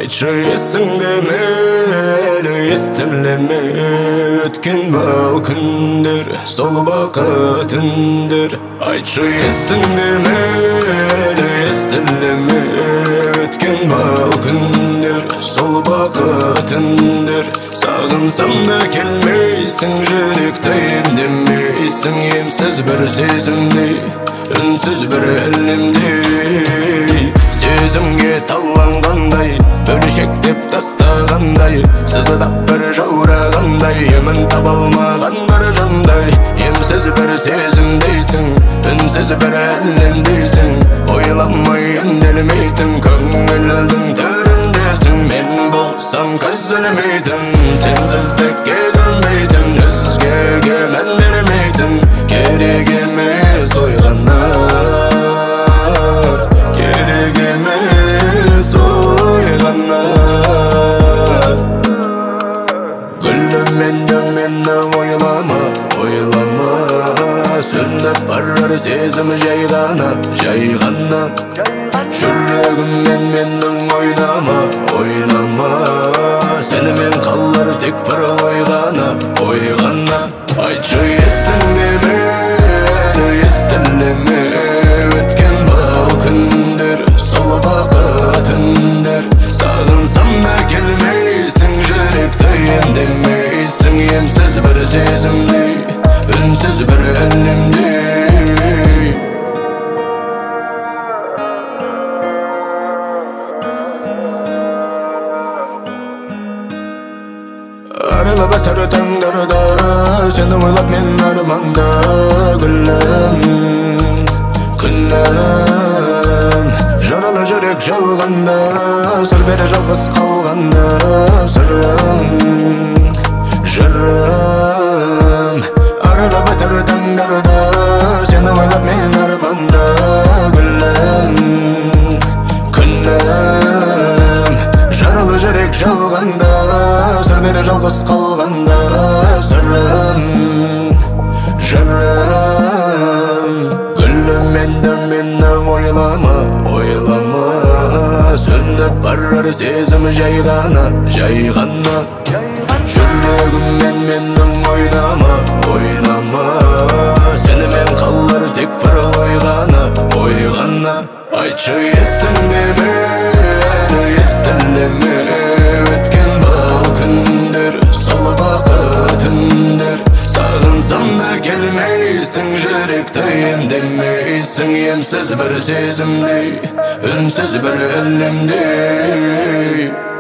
Айтшы есіңде мейлі естілеме өткен бұл күндер, сол бақыт үндер. Айтшы есіңде мейлі естілеме өткен бұл күндер, сол бақыт үндер. Сағынсам да келмейсің, жүректі емдемейсің, емсіз бір сезімдей, үнсіз бір әлемдей. Сезімге таланғандай, бөлшектеп тастағандай, сызыдап бір жаурағандай, емін таба алмаған бір жандай. Емсіз бір сезімдейсің, үнсіз бір әлемдейсің, ойламай үнделмейтін көңілдің төріндесің. Мен болсам көзілмейтін, сенсіздікке көнбейтін, өзгеге мән бермейтін, керек емес ойлана, керек емес ойлана. Гүлім мені ойлама, ойлама, сүрініп барар сезім жай ғана, жай ғана. Жүрегіммен менің ойнама, ойнама, сенімен қалар тек бір ой ғана, ой ғана. Айтшы есіңде мені естілеме өткен бұл күндер, сол бақыт үндер. Сағынсам да келмейсің, жүректі емдемейсің, емсіз бір сезімдей, үнсіз бір әлемдей. Арылып өтер таңдарда, сені ойлап мен арманда. Гүлім, күнім, жаралы жүрек жалғанда, сыр бере жалғыз қалғанда. Сырым, жырым, арылып өтер таңдарда, сені ойлап мен арманда. Гүлім, күнім, жаралы жүрек жалғанда, сыр бере жалғыз қалғанда. Сырым, жырым, гүлім мені ойлама, ойлама, сөніп барар сезім жай ғана, жай ғана. Жүрегіммен менің ойнама, ойнама, сенімен қалар тек бір ой ғана, ой ғана. Айтшы есіңде мені естілеме өткен бұл күндер, сол бақыт үндер. Сағынсам да келмейсің, жүректі емдемейсің, емсіз бір сезімдей, үнсіз бір әлемдей.